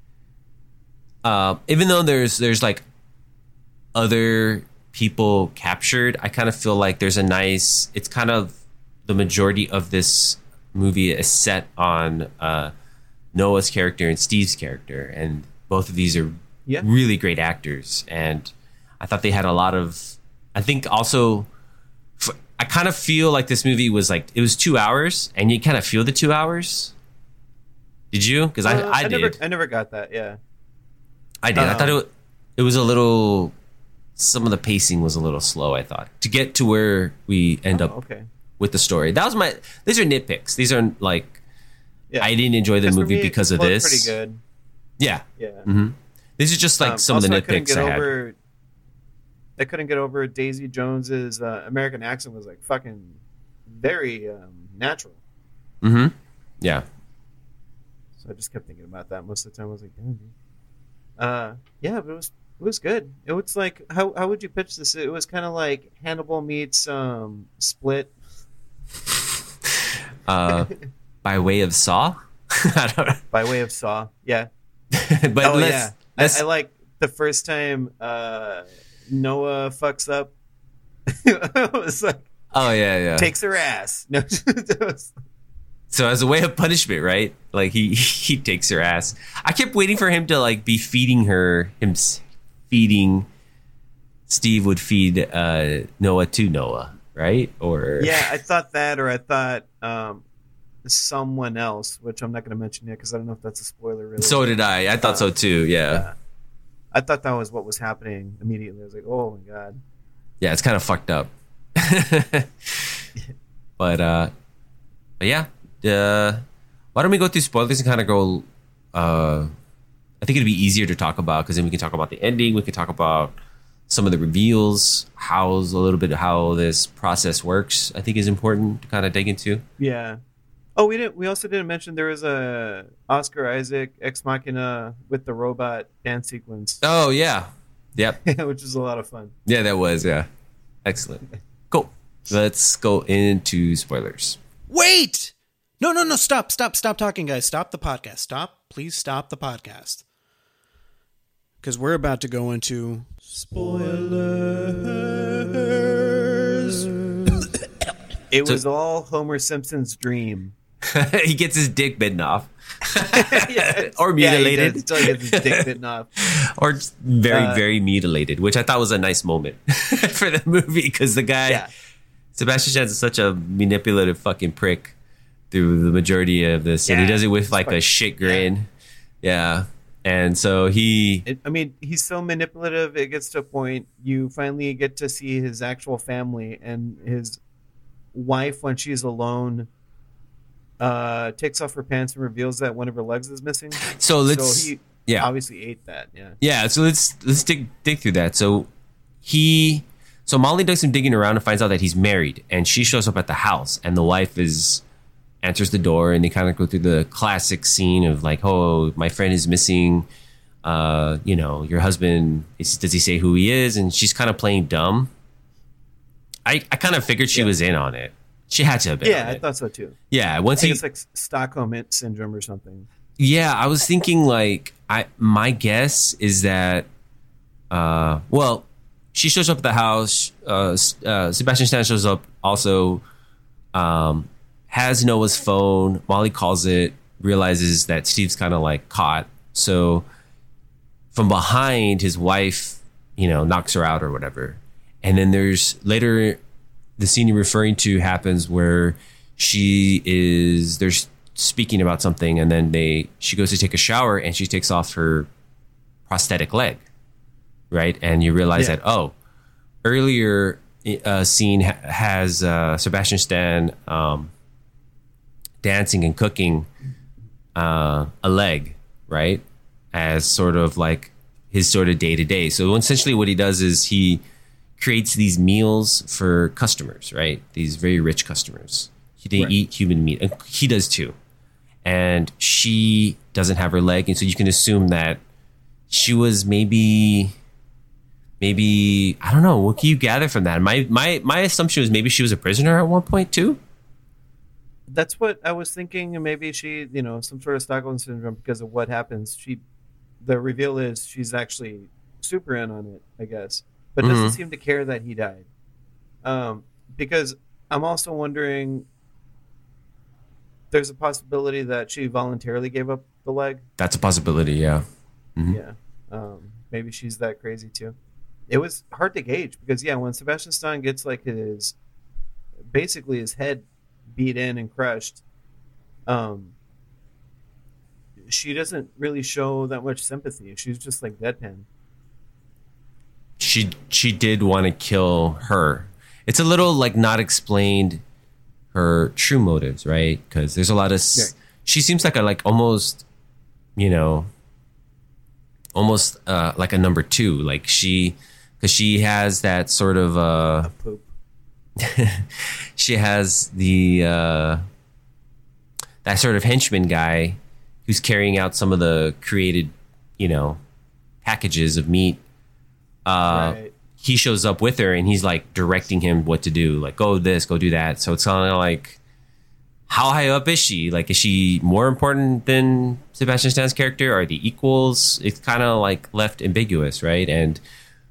even though there's like other people captured, I kind of feel like there's it's kind of the majority of this movie is set on Noah's character and Steve's character, and both of these are really great actors, and I thought they had a lot of, I think also I kind of feel like this movie was like, it was 2 hours, and you kind of feel the 2 hours. Did you? Because I did. I never got that. Yeah, I did. I thought it was a little. Some of the pacing was a little slow, I thought, to get to where we end up with the story. That was these are nitpicks. These are like, I didn't enjoy the movie because of this. Pretty good. Yeah. Mm-hmm. These are just like some of the nitpicks I had. I couldn't get over Daisy Jones's American accent was like fucking very natural. Mm-hmm. Yeah. So I just kept thinking about that most of the time. I was like, damn. Yeah, but it was good. It was like, how would you pitch this? It was kind of like Hannibal meets Split. By way of Saw? I don't know. By way of Saw, yeah. But I like the first time Noah fucks up. It was like, oh yeah, takes her ass. No, so as a way of punishment, right? Like he takes her ass. I kept waiting for him to like be feeding her. Him feeding Steve would feed Noah to Noah, right? Or I thought that, or I thought someone else, which I'm not going to mention yet because I don't know if that's a spoiler. Really, so did I. I thought so too. Yeah. I thought that was what was happening immediately. I was like, oh my god. Yeah, it's kind of fucked up. But yeah. Why don't we go through spoilers and kind of go? I think it'd be easier to talk about because then we can talk about the ending. We can talk about some of the reveals, a little bit how this process works, I think is important to kind of dig into. Yeah. Oh, we also didn't mention there was a Oscar Isaac Ex Machina with the robot dance sequence, Oh yeah, yep, which is a lot of fun. yeah, that was excellent. Cool. Let's go into spoilers. Wait! No, stop talking, guys. Stop the podcast. Please stop the podcast. Because we're about to go into spoilers. It was all Homer Simpson's dream. He gets his dick bitten off, Yeah, or mutilated, he does. He gets his dick bitten off. or just very mutilated, which I thought was a nice moment for the movie because the guy. Yeah. Sebastian Stan is such a manipulative fucking prick through the majority of this, and he Yeah, does it with it's like a fucking- shit grin. Yeah. And so he, He's so manipulative. It gets to a point you finally get to see his actual family, and his wife, when she's alone, takes off her pants and reveals that one of her legs is missing. so let's, So he yeah. obviously ate that. Yeah. Yeah. So let's dig through that. So Molly does some digging around and finds out that he's married, and she shows up at the house, and the wife answers the door, and they kind of go through the classic scene of like, oh, my friend is missing. Your husband, does he say who he is? And she's kind of playing dumb. I kind of figured she was in on it. She had to have been. Yeah, on I it. thought so too. Yeah. I Once think he, it's like Stockholm syndrome or something. yeah, I was thinking like, my guess is that, she shows up at the house. Sebastian Stan shows up also. Has Noah's phone. Molly calls it, realizes that Steve's kind of like caught. So from behind, his wife, knocks her out or whatever. And then there's later the scene you're referring to happens where they're speaking about something, and then she goes to take a shower and she takes off her prosthetic leg. Right. And you realize Yeah. that, earlier scene has Sebastian Stan dancing and cooking a leg, right, as sort of like his sort of day to day. So essentially, what he does is he creates these meals for customers, right? These very rich customers. They eat human meat, and he does too. And she doesn't have her leg, and so you can assume that she was maybe I don't know. What can you gather from that? My assumption was maybe she was a prisoner at one point too. That's what I was thinking. And maybe she, some sort of Stockholm syndrome because of what happens. The reveal is she's actually super in on it, I guess, but doesn't seem to care that he died. Because I'm also wondering, there's a possibility that she voluntarily gave up the leg. That's a possibility. Yeah. Yeah. Maybe she's that crazy too. It was hard to gauge because when Sebastian Stan gets like his head beat in and crushed, she doesn't really show that much sympathy. She's just like deadpan. She did want to kill her. It's a little like not explained her true motives, right? Because there's a lot of she seems like almost like a number two, like because she has that sort of A poop. she has the that sort of henchman guy who's carrying out some of the created packages of meat. Right. He shows up with her and he's like directing him what to do, like go this, go do that. So it's kind of like, how high up is she? Like, is she more important than Sebastian Stan's character? Are they equals? It's kind of like left ambiguous, right? And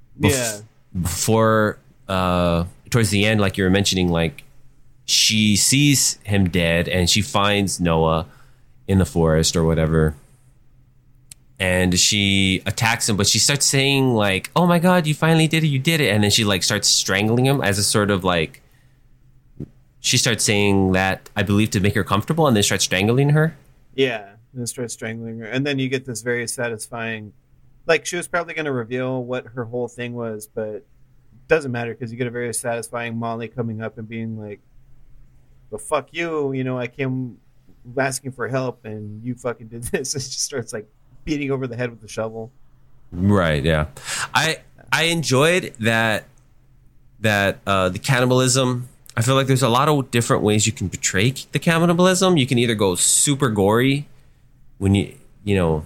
before towards the end, like you were mentioning, like she sees him dead and she finds Noah in the forest or whatever, and she attacks him, but she starts saying like, oh my god, you finally did it, you did it. And then she like starts strangling him as a sort of like, she starts saying that, I believe, to make her comfortable, and then starts strangling her. Yeah, and then starts strangling her. And then you get this very satisfying, like she was probably going to reveal what her whole thing was, but it doesn't matter because you get a very satisfying Molly coming up and being like, well, fuck you, I came asking for help and you fucking did this. And she starts like beating over the head with the shovel. Right, yeah. I enjoyed that the cannibalism. I feel like there's a lot of different ways you can portray the cannibalism. You can either go super gory when you know,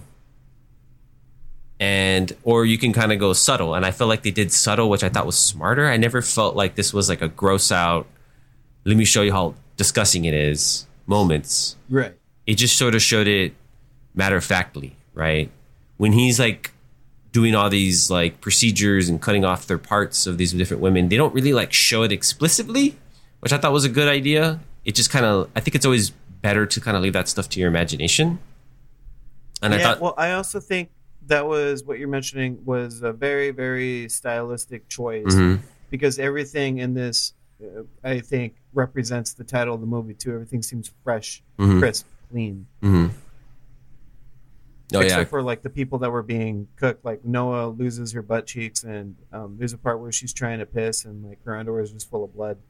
or you can kind of go subtle. And I feel like they did subtle, which I thought was smarter. I never felt like this was like a gross out, let me show you how disgusting it is moments. Right. It just sort of showed it matter of factly, right? When he's like doing all these like procedures and cutting off their parts of these different women, they don't really like show it explicitly, which I thought was a good idea. It just kind of, I think it's always better to kind of leave that stuff to your imagination. And I thought, well, I also think that was what you're mentioning was a very, very stylistic choice because everything in this, I think, represents the title of the movie too. Everything seems fresh, crisp, clean. Except for like the people that were being cooked. Like Noah loses her butt cheeks, and there's a part where she's trying to piss, and like her underwear is just full of blood.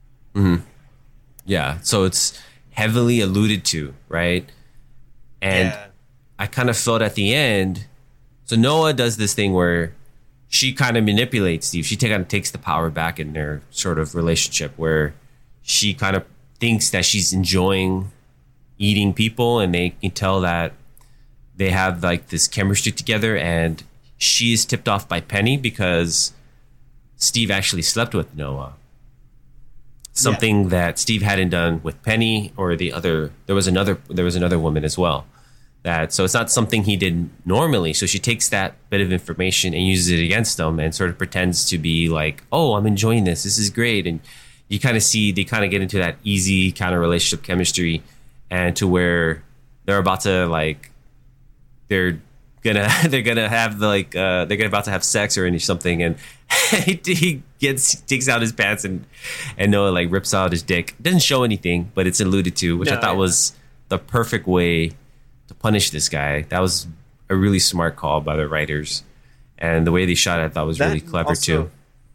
Yeah, so it's heavily alluded to, right? And I kind of felt at the end. So Noah does this thing where she kind of manipulates Steve. She kind of takes the power back in their sort of relationship, where she kind of thinks that she's enjoying eating people, and they can tell that they have like this chemistry together. And she is tipped off by Penny because Steve actually slept with Noah. Something that Steve hadn't done with Penny or the other. There was another woman as well. So it's not something he did normally. So she takes that bit of information and uses it against him and sort of pretends to be like, oh, I'm enjoying this. This is great. And you kind of see they kind of get into that easy kind of relationship chemistry, and to where they're about to like, they're gonna have like they're about to have sex or something, and he takes out his pants and Noah like rips out his dick. It doesn't show anything, but it's alluded to, which I thought was the perfect way to punish this guy. That was a really smart call by the writers, and the way they shot it I thought was really clever also, too.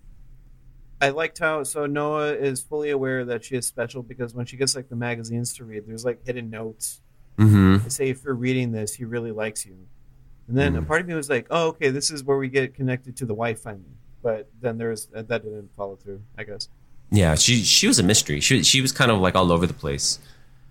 I liked how Noah is fully aware that she is special, because when she gets like the magazines to read, there's like hidden notes. They say if you're reading this, he really likes you. And then a part of me was like, oh, okay, this is where we get connected to the wife finally. But then that didn't follow through, I guess. Yeah, she was a mystery. She was kind of like all over the place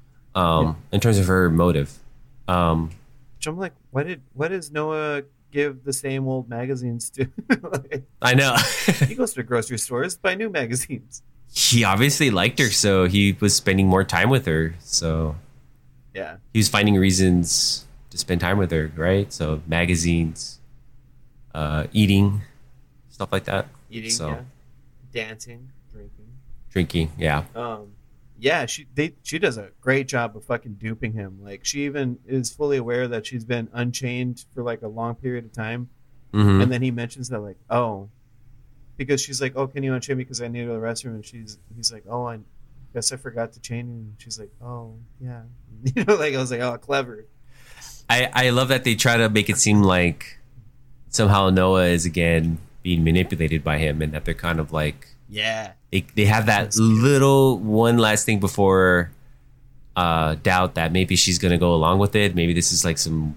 in terms of her motive. Which I'm like, what does Noah give the same old magazines to? Like, I know. He goes to grocery stores, buy new magazines. He obviously liked her, so he was spending more time with her. So yeah, he was finding reasons to spend time with her, right? So magazines, eating, stuff like that. Eating, so, dancing, drinking, yeah. Yeah, she does a great job of fucking duping him. Like, she even is fully aware that she's been unchained for like a long period of time, and then he mentions that like, oh, because she's like, oh, can you unchain me because I need to go to the restroom, and he's like, oh, I guess I forgot to chain you, and she's like, oh yeah, like I was like, oh, clever. I love that they try to make it seem like somehow Noah is again being manipulated by him, and that they're kind of like, they have that little one last thing before doubt that maybe she's gonna go along with it. Maybe this is like some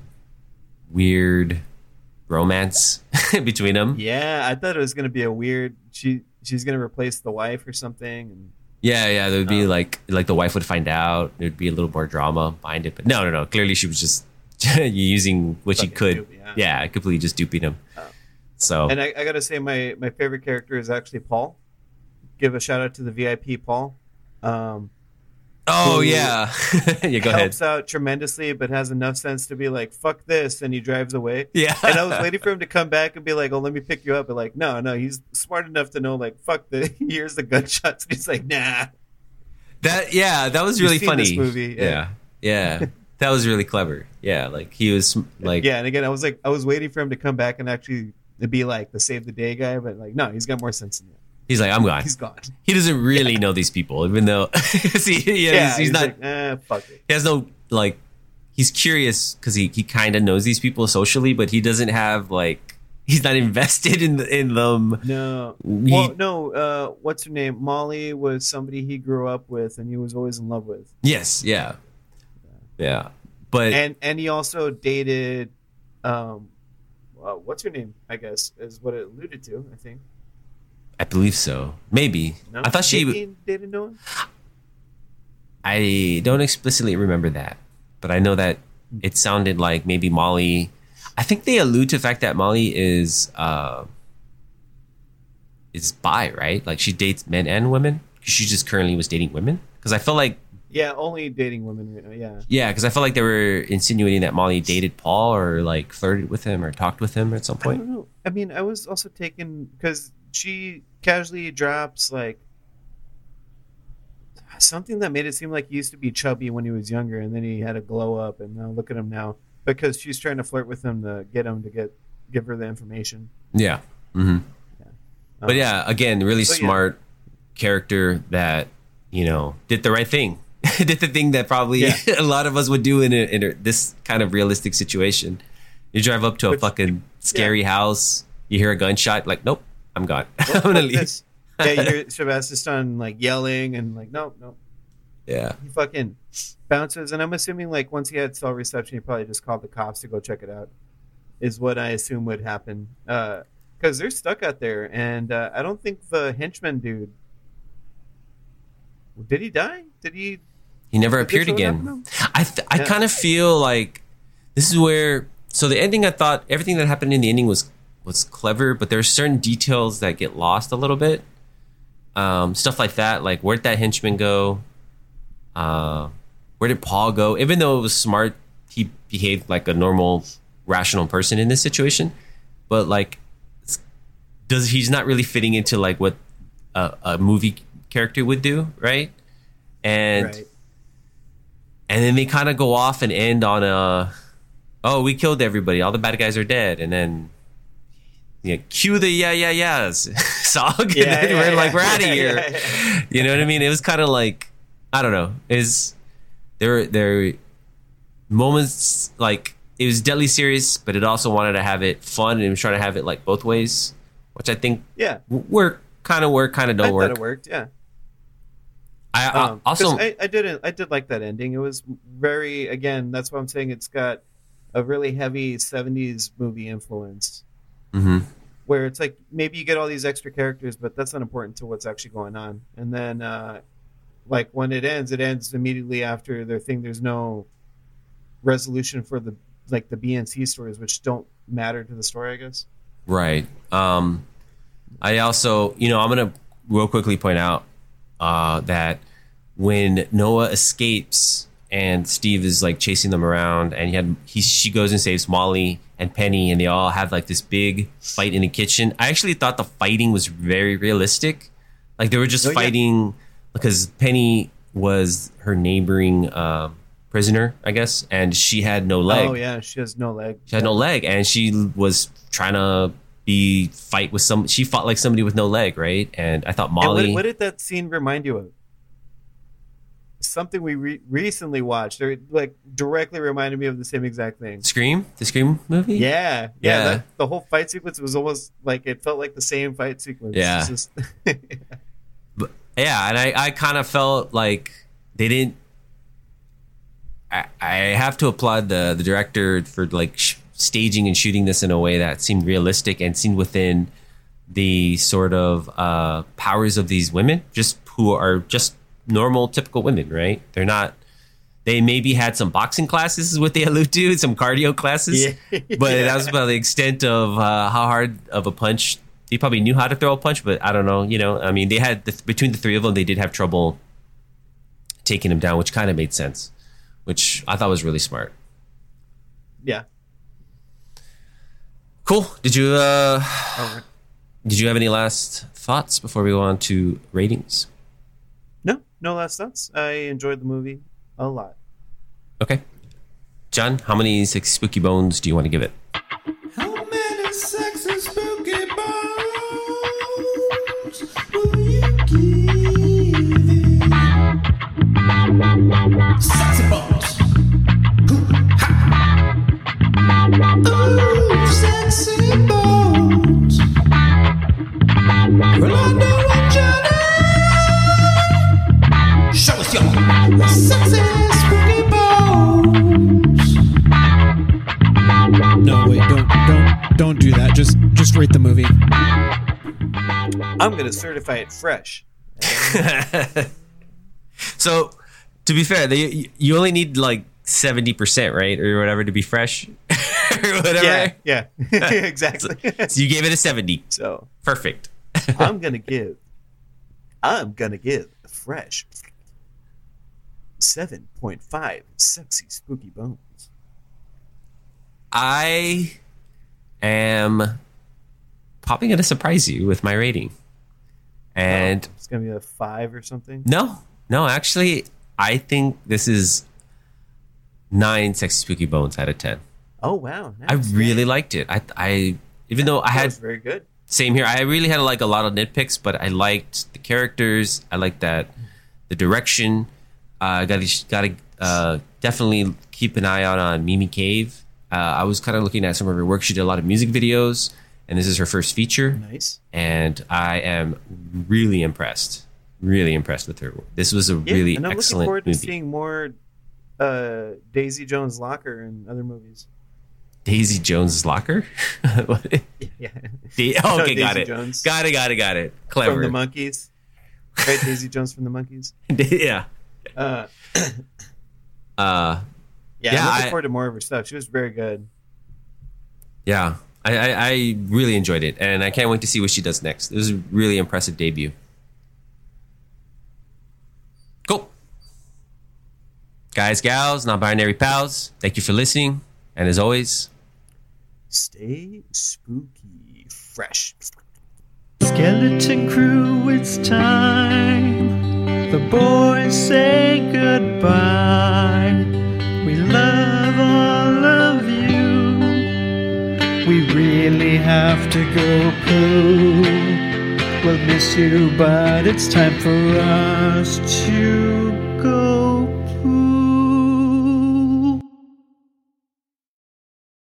weird romance between them. Yeah, I thought it was gonna be a weird. She's gonna replace the wife or something. And yeah, there would be like the wife would find out. There'd be a little more drama behind it, but no. Clearly, she was just using what she could. Completely just duping him. So, and I gotta say, my favorite character is actually Paul. Give a shout out to the VIP Paul. Yeah, go ahead. Helps out tremendously, but has enough sense to be like, "Fuck this," and he drives away. Yeah, and I was waiting for him to come back and be like, "Oh, let me pick you up," but like, no, he's smart enough to know like, "Fuck the." Here's the gunshots. And he's like, "Nah." That was really funny. This movie, yeah. That was really clever. Yeah, like he was like, and again, I was waiting for him to come back and actually be like the save the day guy, but like, no, he's got more sense than that. He's like, I'm gone. He's gone. He doesn't really know these people, even though he's not. Like, fuck it. He has no like. He's curious because he kind of knows these people socially, but he doesn't have like. He's not invested in them. No. No. What's her name? Molly was somebody he grew up with, and he was always in love with. Yes. Yeah. But and he also dated. what's her name? I guess is what it alluded to. I think. I believe so. Maybe. No? I thought she. Maybe dated Noah. I don't explicitly remember that, but I know that it sounded like maybe Molly. I think they allude to the fact that Molly is bi, right? Like she dates men and women. She just currently was dating women. Because I felt like. Yeah, only dating women right now. Yeah. Yeah, because I felt like they were insinuating that Molly dated Paul or like flirted with him or talked with him at some I point. don't know. I mean, I was also taken because she casually drops like something that made it seem like he used to be chubby when he was younger, and then he had a glow up, and now look at him now because she's trying to flirt with him to get him to give her the information. Yeah. Mm-hmm. But Um, yeah, again, really so, yeah. smart character that, did the right thing. Did the thing that probably Yeah. a lot of us would do in this kind of realistic situation. You drive up to a fucking scary house, you hear a gunshot, like, nope, I'm gone. I'm gonna leave. This- yeah, you hear Sebastian Stan like yelling and like, no. Yeah. He fucking bounces, and I'm assuming like once he had cell reception, he probably just called the cops to go check it out. Is what I assume would happen because they're stuck out there, and I don't think the henchman dude. Did he die? Did he? He never Did appeared this what again. happened I Yeah. kind of feel like this is where. So the ending, I thought everything that happened in the ending was clever, but there's certain details that get lost a little bit. Stuff like that, like where'd that henchman go? Where did Paul go? Even though it was smart, he behaved like a normal, rational person in this situation. But like, he's not really fitting into like what a movie character would do, right? And Right. and then they kind of go off and end on oh, we killed everybody, all the bad guys are dead, and then cue the yeahs song, and then we're out of here. Yeah. You know what I mean? It was kind of like, I don't know. There were moments like it was deadly serious, but it also wanted to have it fun, and it was trying to have it like both ways, which I think Yeah, kind of don't I thought work. it worked. Yeah. I also 'cause I did like that ending. It was very, again, that's what I'm saying. It's got a really heavy 70s movie influence Mhm. where it's like maybe you get all these extra characters, but that's not important to what's actually going on. And then like when it ends immediately after their thing. There's no resolution for the BNC stories, which don't matter to the story, I guess. Right. I also, I'm going to real quickly point out that when Noah escapes and Steve is like chasing them around, and she goes and saves Molly and Penny, and they all have like this big fight in the kitchen. I actually thought the fighting was very realistic. Like they were just fighting because Penny was her neighboring prisoner, I guess, and she had no leg. Oh yeah, she has no leg. She had no leg, and she was trying to fight with some. She fought like somebody with no leg, right? And I thought Molly. And what did that scene remind you of? Something we recently watched. It like directly reminded me of the same exact thing. Scream, the Scream movie. Yeah. Yeah. The whole fight sequence was almost like it felt like the same fight sequence. Yeah. It's just But, yeah, and I kind of felt like they didn't. I have to applaud the director for like staging and shooting this in a way that seemed realistic and seemed within the sort of powers of these women, just who are just normal, typical women, right? They're not. They maybe had some boxing classes, is what they allude to, some cardio classes, but that was about the extent of how hard of a punch. They probably knew how to throw a punch, but I don't know. I mean, they had between the three of them, they did have trouble taking him down, which kind of made sense, which I thought was really smart. yeah. Cool. Did you have any last thoughts before we go on to ratings? No last thoughts. I enjoyed the movie a lot. Okay. John, how many spooky bones do you want to give it? How many sexy spooky bones will you give it? Sexy bones. Ooh, sexy bones. Rolando and Johnny. Show us your sexy spooky bones. No, wait, don't don't do that. Just rate the movie. I'm gonna certify it fresh. So, to be fair, you only need like 70%, right, or whatever, to be fresh, or whatever. Yeah, exactly. So you gave it a 70. So Perfect. I'm gonna give the fresh 7.5 sexy spooky bones. I am probably going to surprise you with my rating. And it's gonna be a 5 or something. no, actually, I think this is 9 sexy spooky bones out of 10. Oh wow! I Nice. really liked it. I even though I That had was very good. same here, I really had like a lot of nitpicks, but I liked the characters. I liked that the direction. Got to definitely keep an eye out on Mimi Cave. I was kind of looking at some of her work. She did a lot of music videos, and this is her first feature. Nice. And I am really impressed. Really impressed with her. This was a really and I'm looking excellent forward movie. to seeing more Daisy Jones' Locker and other movies. Daisy Jones' Locker? What? Yeah. Okay, Daisy got it. Jones. Got it. Clever. From the Monkees. Right, Daisy Jones from the Monkees. Yeah. Yeah, Yeah, I'm looking forward to more of her stuff. She was very good. Yeah. I really enjoyed it, and I can't wait to see what she does next. It was a really impressive debut. Cool. Guys, gals, non-binary pals, thank you for listening. And as always, Stay spooky fresh. Skeleton Crew, it's time. The boys say goodbye. We love all of you. We really have to go poo. We'll miss you, but it's time for us to